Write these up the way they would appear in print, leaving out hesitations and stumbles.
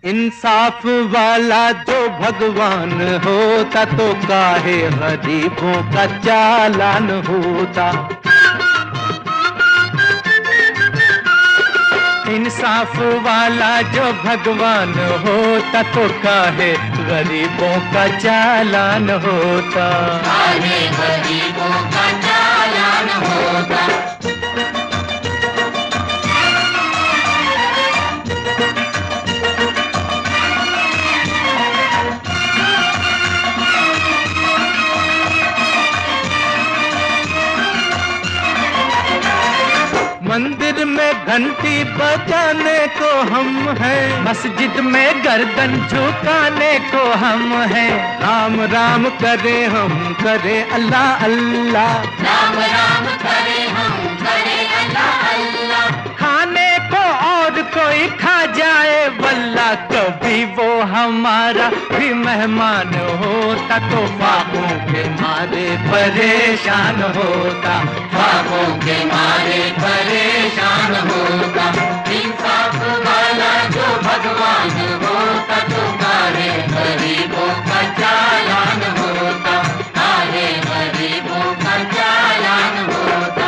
इंसाफ वाला जो भगवान होता तो काहे गरीबों का चालान होता। इंसाफ वाला जो भगवान होता तो काहे गरीबों का चालान होता। काहे गरीबों का चालान होता। मंदिर में घंटी बजाने को हम हैं, मस्जिद में गर्दन झुकाने को हम हैं। राम राम करे हम करे अल्लाह अल्लाह, राम राम करे हम करे अल्लाह अल्लाह। खाने को और कोई खा जाए वल्ला, कभी वो हमारा भी मेहमान होता तो ख्वाबों के मारे परेशान होता। ख्वाबों के मारे परेशान होता। इंसाफ वाला जो भगवान होता तो काहे गरीबों का चालान होता। काहे गरीबों का चालान होता।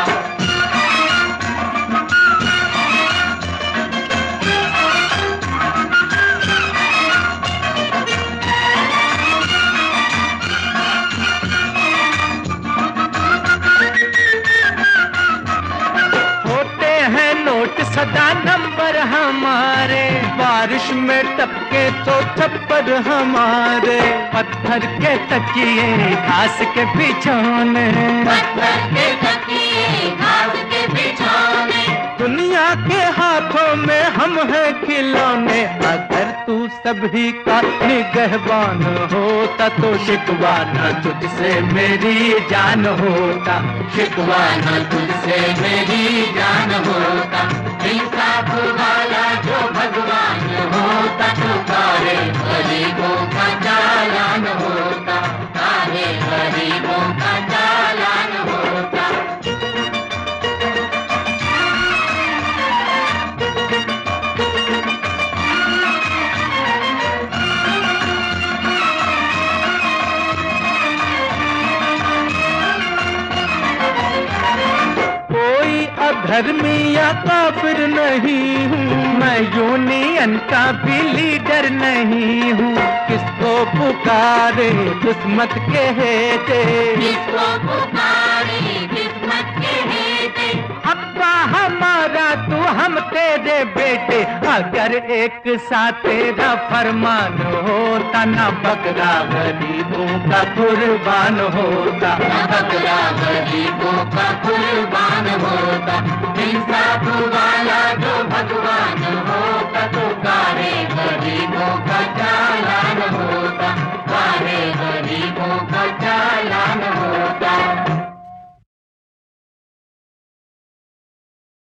सदा नंबर हमारे, बारिश में टपके तो थप्पड़ हमारे। पत्थर के तकिए घास के बिछौने, पत्थर के तकिए घास के बिछौने। दुनिया के हाथों में हम हैं खिलौने। अगर तू सभी का निगहबान होता तो शिकवा न तुझसे मेरी जान होता। शिकवा न तुझसे मेरी जान होता। इंसाफ वाला जो भगवान होता तो काहे गरीबों का चालान होता। काहे गरीबों का चालान होता। धर्मी या काफिर नहीं हूँ, मैं यूनियन का भी लीडर नहीं हूँ। किसको पुकारे किस्मत के हेते, किसको पुकारे किस्मत के हेते। अब्बा हमारा तू हम तेरे बेटे, अगर एक साथ तेरा फरमान होता ना बकरा गरीबों का कुर्बान होता। बकरा गरीबों का कुर्बान होता।